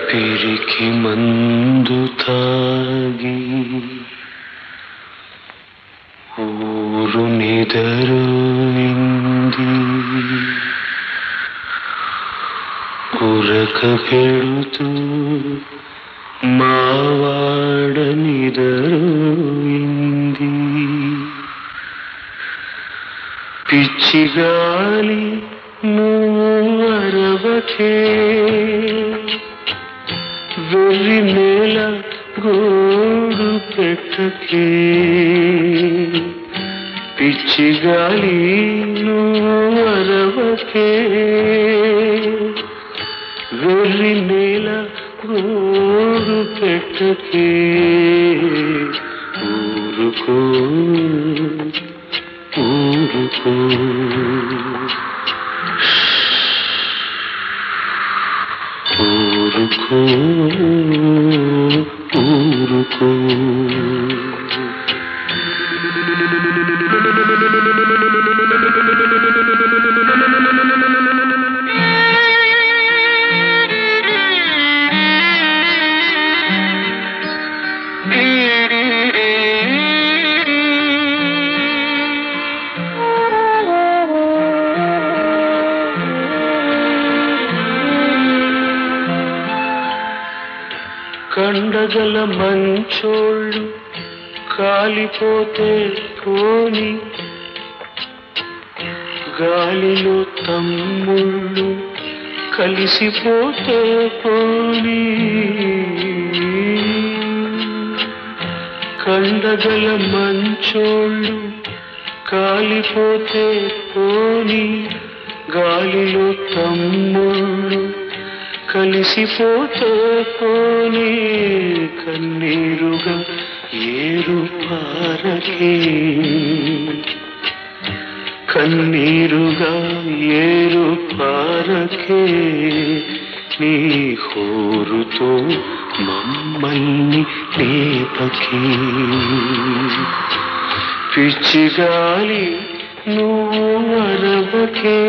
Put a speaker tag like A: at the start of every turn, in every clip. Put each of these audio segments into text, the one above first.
A: పిరికి మందు తాగి ఊరు నిదరుంది ఉరక పెడుతూ మావాడ నిదరుంది పిచ్చిగాలి నువ్వు అరవకే వెర్రి నేల గోడు పెట్టకే పిచ్చిగాలి నువ్వు అరవకే వెర్రి నేల గోడు పెట్టకే ఊరుకో ఊరుకో ఊరుకో ఊరుకో కండగల మంచోళ్ళు కాలిపోతే పోని గాలిలో తమ్ముళ్ళు కలిసిపోతే పోని కండగల మంచోళ్ళు కాలిపోతే పోని గాలిలో తమ్ముళ్ళు కలిసిపోతే పోనీ కన్నీరుగా ఏరు పారకే కన్నీరుగా ఏరు పారకే నీ హోరుతో మమ్మల్ని లేపకే పిచ్చిగాలి నువ్వు అరవకే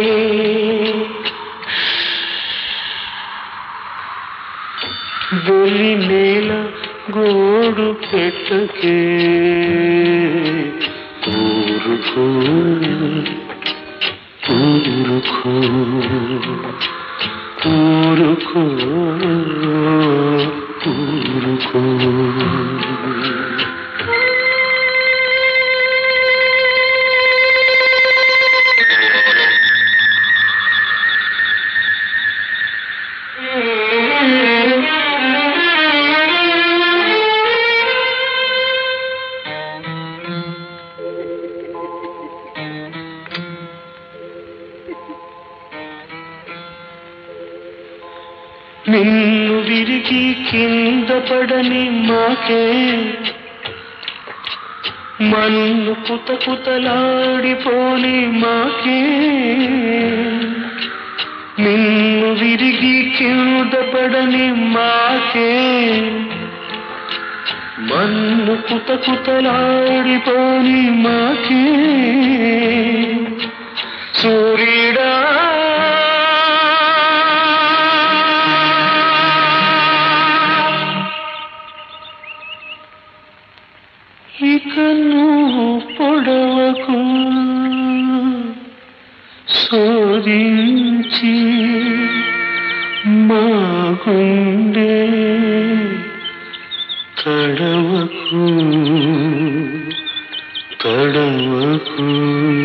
A: వెర్రి నేల గోడు పెట్టకే ఊరుకో ఊరుకో ఊరుకో ఊరుకో నిన్ను విరిగి కింద పడని మాకే మన్ను కుత కుతలాడిపోని మాకే నిన్ను విరిగి కింద పడని మాకే మన్ను కుత కుతలాడిపోని మాకే సూర్యుడా ఇక నువ్వు పొడవకు శోధించి మా గుండె తడవకు తడవకు